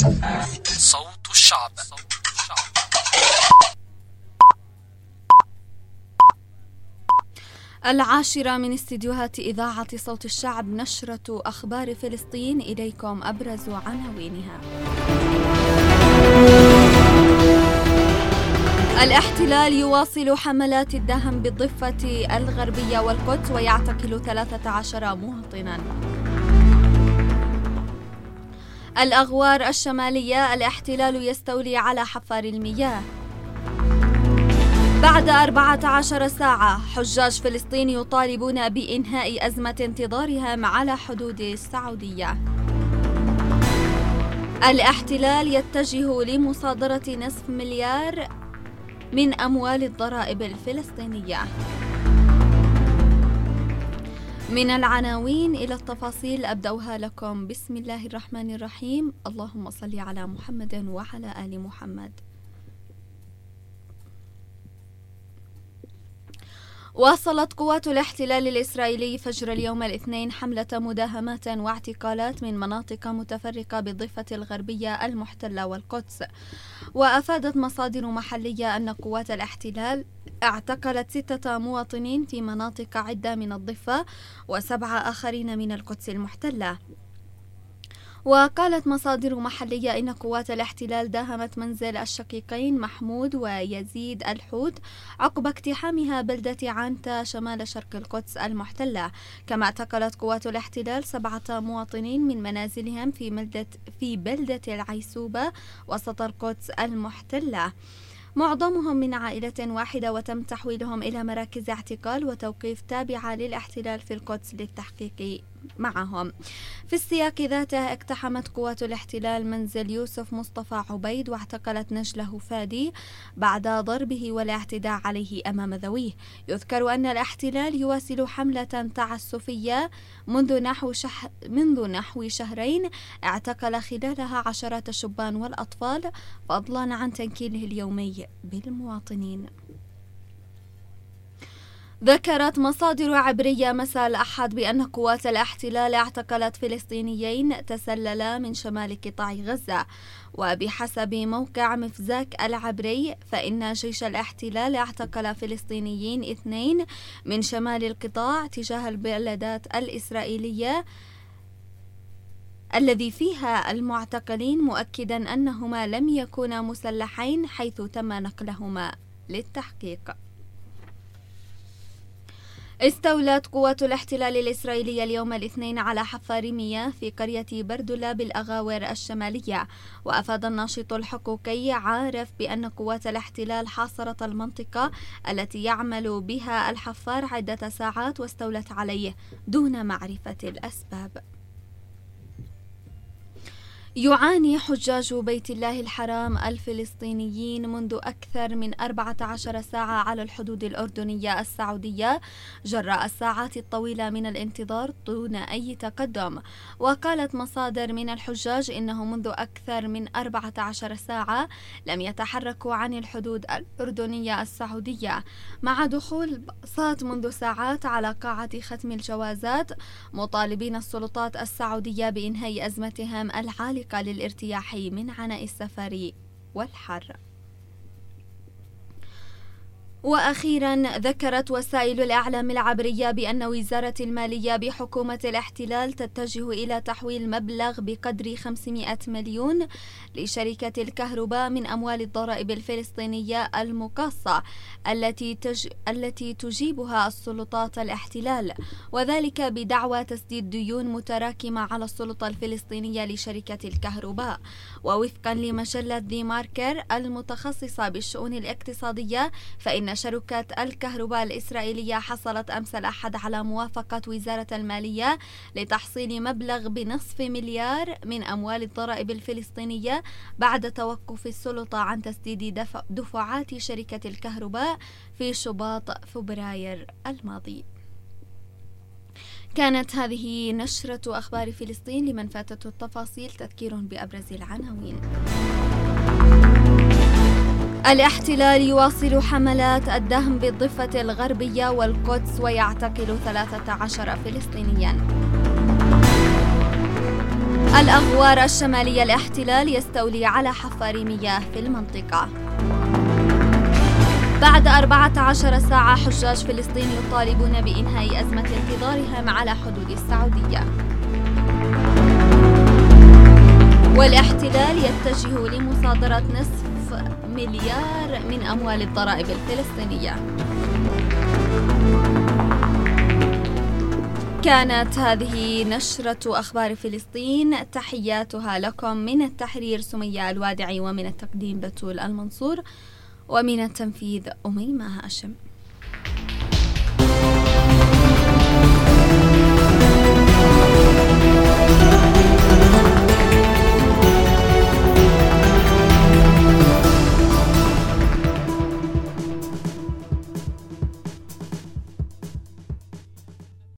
صوت الشعب. العاشرة من استديوهات إذاعة صوت الشعب، نشرة أخبار فلسطين. إليكم أبرز عناوينها. الاحتلال يواصل حملات الدهم بالضفة الغربية والقدس ويعتقل 13 مواطنا. الأغوار الشمالية، الاحتلال يستولي على حفار المياه. بعد 14 ساعة، حجاج فلسطين يطالبون بإنهاء أزمة انتظارهم على حدود السعودية. الاحتلال يتجه لمصادرة نصف مليار من أموال الضرائب الفلسطينية. من العناوين إلى التفاصيل، أبدأها لكم. بسم الله الرحمن الرحيم. اللهم صل على محمد وعلى آل محمد. واصلت قوات الاحتلال الإسرائيلي فجر اليوم الاثنين حملة مداهمات واعتقالات من مناطق متفرقة بالضفة الغربية المحتلة والقدس. وأفادت مصادر محلية أن قوات الاحتلال اعتقلت 6 مواطنين في مناطق عدة من الضفة و7 آخرين من القدس المحتلة. وقالت مصادر محلية إن قوات الاحتلال داهمت منزل الشقيقين محمود ويزيد الحوت عقب اقتحامها بلدة عنتا شمال شرق القدس المحتلة. كما اعتقلت قوات الاحتلال 7 مواطنين من منازلهم في بلدة العيسوبة وسط القدس المحتلة، معظمهم من عائلة واحدة، وتم تحويلهم إلى مراكز اعتقال وتوقيف تابعة للاحتلال في القدس للتحقيق معهم. في السياق ذاته، اقتحمت قوات الاحتلال منزل يوسف مصطفى عبيد واعتقلت نجله فادي بعد ضربه والاعتداء عليه أمام ذويه. يذكر أن الاحتلال يواصل حملة تعسفية منذ نحو شهرين اعتقل خلالها عشرات الشبان والأطفال، فضلا عن تنكيله اليومي بالمواطنين. ذكرت مصادر عبرية مساء الأحد بأن قوات الاحتلال اعتقلت فلسطينيين تسللا من شمال قطاع غزة. وبحسب موقع مفزاك العبري، فإن جيش الاحتلال اعتقل فلسطينيين 2 من شمال القطاع تجاه البلدات الإسرائيلية الذي فيها المعتقلين، مؤكدا أنهما لم يكونا مسلحين حيث تم نقلهما للتحقيق. استولت قوات الاحتلال الإسرائيلي اليوم الاثنين على حفار مياه في قرية بردلة بالأغاوير الشمالية. وأفاد الناشط الحقوقي عارف بأن قوات الاحتلال حاصرت المنطقة التي يعمل بها الحفار عدة ساعات واستولت عليه دون معرفة الأسباب. يعاني حجاج بيت الله الحرام الفلسطينيين منذ أكثر من 14 ساعة على الحدود الأردنية السعودية جراء الساعات الطويلة من الانتظار دون أي تقدم. وقالت مصادر من الحجاج إنه منذ أكثر من 14 ساعة لم يتحركوا عن الحدود الأردنية السعودية، مع دخول باصات منذ ساعات على قاعة ختم الجوازات، مطالبين السلطات السعودية بإنهاء أزمتهم العالقة للارتياح من عناء السفر والحر. وأخيرا، ذكرت وسائل الإعلام العبرية بأن وزارة المالية بحكومة الاحتلال تتجه إلى تحويل مبلغ بقدر 500 مليون لشركة الكهرباء من أموال الضرائب الفلسطينية المقاصة التي تجيبها السلطات الاحتلال، وذلك بدعوى تسديد ديون متراكمة على السلطة الفلسطينية لشركة الكهرباء. ووفقا لمجلة دي ماركر المتخصصة بالشؤون الاقتصادية، فإن شركة الكهرباء الإسرائيلية حصلت أمس الأحد على موافقة وزارة المالية لتحصيل مبلغ بنصف مليار من أموال الضرائب الفلسطينية بعد توقف السلطة عن تسديد دفعات شركة الكهرباء في شباط فبراير الماضي. كانت هذه نشرة أخبار فلسطين. لمن فاتته التفاصيل، تذكير بأبرز العناوين. الاحتلال يواصل حملات الدهم بالضفة الغربية والقدس ويعتقل 13 فلسطينيا. الأغوار الشمالية، الاحتلال يستولي على حفار مياه في المنطقة. بعد 14 ساعة حجاج فلسطين يطالبون بإنهاء أزمة انتظارهم على حدود السعودية. والاحتلال يتجه لمصادرة نصف مليار من أموال الضرائب الفلسطينية. كانت هذه نشرة أخبار فلسطين، تحياتها لكم من التحرير سمية الوادعي، ومن التقديم بتول المنصور، ومن التنفيذ أميمة هاشم.